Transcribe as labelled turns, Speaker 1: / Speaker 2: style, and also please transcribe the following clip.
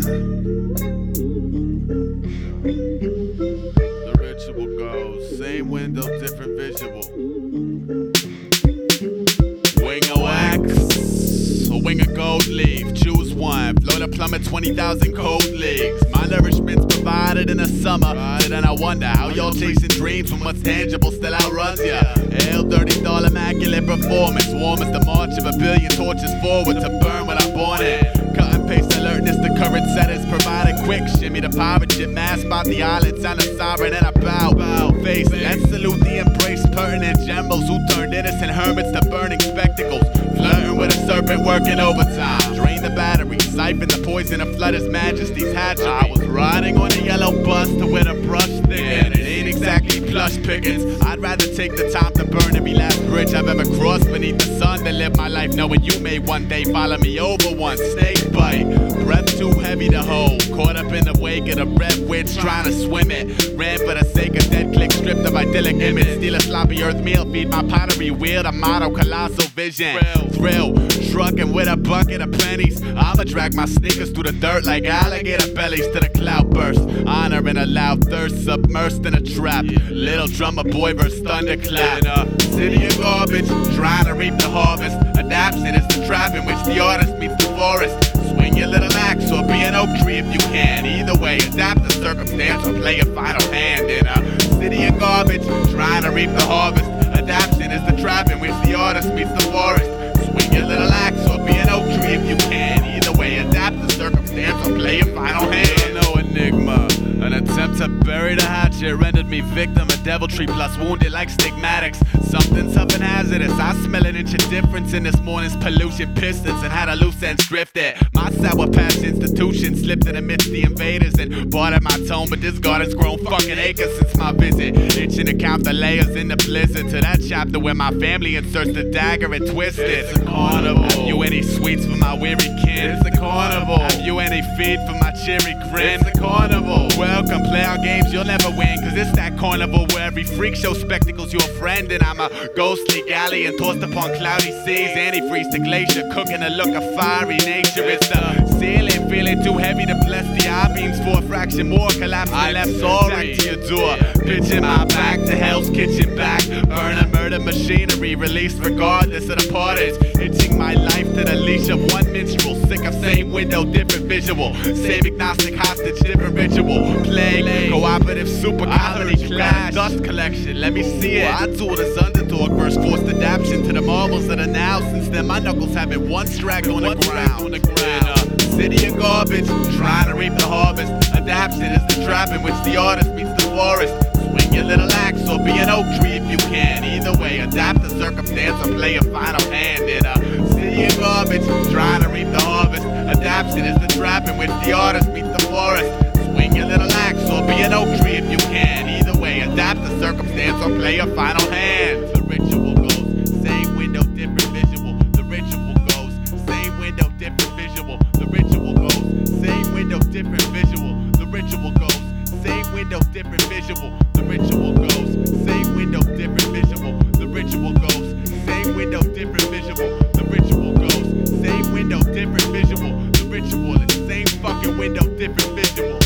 Speaker 1: The ritual goes, same window, different visual. Wing of wax, or wing of gold leaf, choose one. Float a plummet 20,000 cold leagues. My nourishment's provided in the summer. Then I wonder how y'all chasing dreams when what's tangible still outruns ya. Hell, dirty doll, immaculate performance. Warm as the march of a billion torches forward to burn what I'm born in. Cut and paste alertness, the current settings provided quick. Shimmy the pirate ship, mass spot the island, sound a siren and a bow face. And salute the embrace, pertinent generals who turned innocent hermits to burning spectacles. Flirting with a serpent, working overtime. Drain the battery, siphon the poison and flood his majesty's hatchery. I was riding on a yellow bus to where the brush thickens. It ain't exactly plush pickings. I'd rather take the time to burn every last bridge I've ever crossed beneath the sun than live my life knowing you may one day follow me over one snake bite. Breath too heavy to hold, caught up in the wake of the red witch trying to swim it. Ran for the sake of dead click, stripped of idyllic image. Steal a sloppy earth meal, feed my pottery wheel. The motto, colossal vision. Thrill, trucking with a bucket of pennies. I'ma drag my sneakers through the dirt like alligator bellies to the cloud burst. Honor and a loud thirst, submersed in a trap. Little drummer boy versus thunderclap. In a city of garbage, trying to reap the harvest. Adaption is the trap in which the artist meets the forest. Swing your little axe or be an oak tree if you can. Either way, adapt the circumstance or play a final hand. In a city of garbage, trying to reap the harvest. Adaption is the trap in which the artist meets the forest. Swing your little axe or be an oak tree if you can. Either way, adapt the circumstance or play a final hand. No enigma, an attempt to bury the hatchet rendered me victim of deviltry plus wounded like stigmatics. Something's up and hazardous. I smell an inch of difference in this morning's pollution pistons and had a loose end drifted. My sour patch institution slipped in amidst the invaders and bought at my tone, but this garden's grown fucking acres since my visit. Itching to count the layers in the blizzard to that chapter where my family inserts the dagger and twists it. It's a carnival. Have you any sweets for my weary kin? It's a carnival. Have you any feed for my cheery grin? It's a carnival. Welcome, play our games, you'll never win, cause it's that carnival where every freak show spectacle's your friend. And I'm a ghostly galleon tossed upon cloudy seas. Antifreeze the glacier, cooking a look of fiery nature. It's the ceiling feeling too heavy to bless the I-beams for a fraction more. Collapsing left sorry to your door. Pitching my back to Hell's Kitchen back. Burn a murder machinery released regardless of the parties. Hitching my life to the leash of one minstrel. Sick of same window, different visual. Same agnostic hostage, different ritual. Plague, cooperative super comedy clash. Dust collection, let me see it. I tool this underdog verse forced adaptation to the marvels of the now. Since then my knuckles haven't one straggle on the ground. City of garbage, trying to reap the harvest. Adaptation is the trap in which the artist meets the forest. Swing your little axe or be an oak tree if you can. Either way, adapt the circumstance or play a final hand. In a city of garbage, trying to reap the harvest. Adaptation is the trap in which the artist meets the forest. Swing your little axe or be an oak tree if you can. Either way, adapt the circumstance or play a final hand. The ritual goes, same window, different visual. The ritual goes, same window, different visual. The ritual goes, same window, different visual. The ritual goes, same window, different visual. The ritual goes, same window, different visual. The ritual goes, same window, different visual. The ritual goes, same window, different visual. The ritual is same fucking window, different visual.